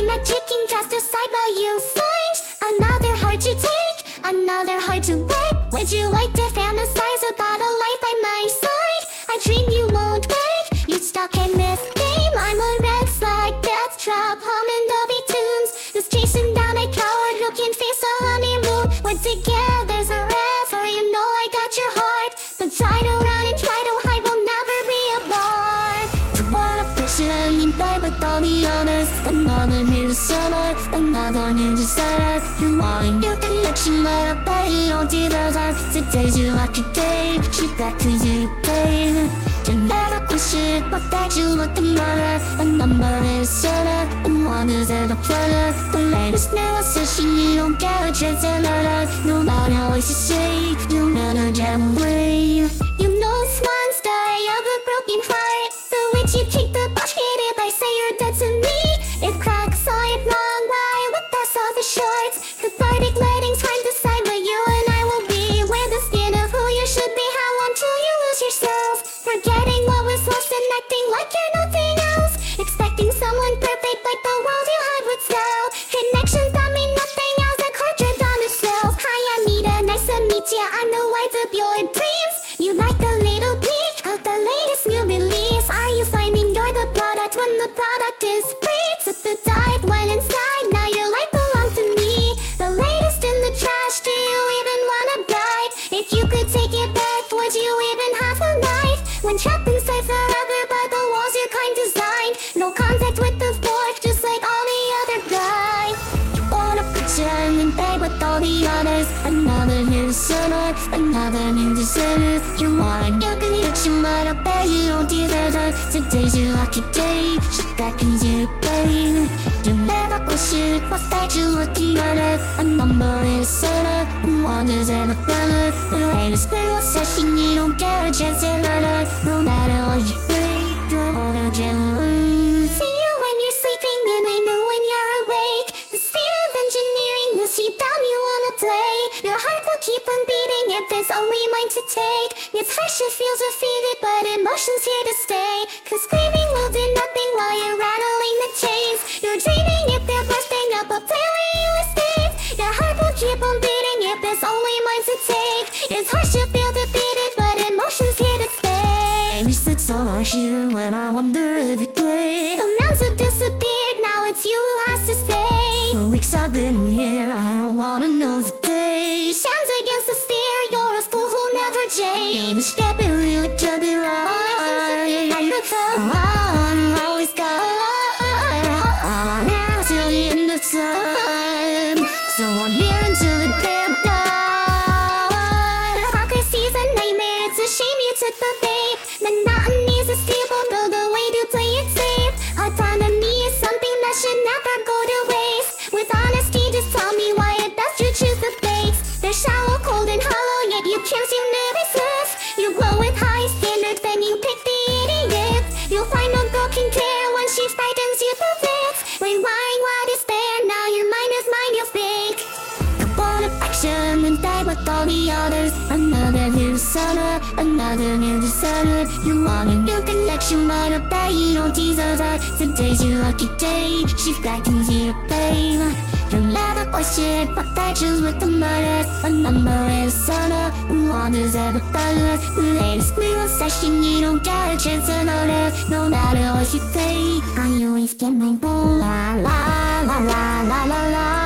that chicken just aside, but you find another hard to take, another hard to break. Would you like to fantasize about a life by my side? I dream you won't break, you stuck in this game. I'm a red flag, death trap, humming dubby tunes, just chasing down a coward who can face a honeymoon. We're together forever, you know I got your heart, but try to run and try to hide, we'll never be apart. You wanna push it and die with all the others, another new summer, another new desire. You want your connection, but I bet you don't deserve her. Today's your lucky day, she back to you, babe. You never push it, but that you look another. A number is certain, and one is ever better. The latest news says you don't get a chance at another. No matter what you say, you'll never get away. You know swans die of a broken heart, the witch you kick the bucket if I say you're dead to me. It cracks all it wrong, why would pass all the shorts? Cathartic weddings hard to decide, but you and I will be where the skin of who you should be. How until you lose yourself, forgetting what was lost and acting like you're nothing else, expecting someone perfect like the world you had would sell. Connections that mean nothing else, a cartridge on the shelf. Hi, I'm Nita, nice to meet ya. I'm the wife of your dreams. You like a little peek of the latest new release. Are you finding you're the product when the product is free? Took the dive, went inside, now your life belongs to me. The latest in the trash, do you even wanna die? If you could take it back, would you even have a life? When trapped inside forever by the walls your kind designed, no contact with the fork, just like all the other guys. You wanna put your hand in bed with all the others, another new summer, another new desert. You want your connection, but I bet you don't deserve her. Today's your lucky day, she beckons you, babe. You never push it, what's that you looking at her? A number is certain, and one is ever better. The latest news says you don't get a chance at another. No matter what you think, you're gonna get lose. See you when you're sleeping, and I know when you're awake. The speed of engineering will see down you wanna play. Your heart will keep on beating if there's only mine to take. It's fresh, it feels defeated, but emotion's here to stay. Cause screaming will do nothing while you're rattling the chains. You're dreaming if they're bursting up a plane where you escape. Your heart will keep on beating if there's only mine to take. It's harsh to feel defeated, but emotion's here to stay. We sit so here when I wonder every day. The mounds have disappeared, now it's you who has to stay. For weeks I've been here, I don't wanna know the day. Shines against the steer, you're a fool who'll never change. The step it really could be wrong. I'm always got now till the end of time. So I'm here until the day I'm done. Hypocrisy's a nightmare, it's a shame you took the bait. Monotony's a staple, build a way to play it safe. Autonomy is something that should never go to waste. With honesty, just tell me why it's best you choose the base. They're shallow, cold and hollow, yet you can't seem to resist. You glow with high standards, then you pick the idiot. You'll find a girl can care when she frightens you to bits. Rewiring what is there, now your mind is mine, you think. You want affection and die with all the others. Another new summer, another new desert. You want a new connection, but I bet you don't deserve her. Today's your lucky day, she's back in you, babe. You'll never push it, but that you's with the murder. A number is certain, and one is ever better. The latest news says you don't get a chance at another. No matter what you say, I always get my boom. La la la la la la la.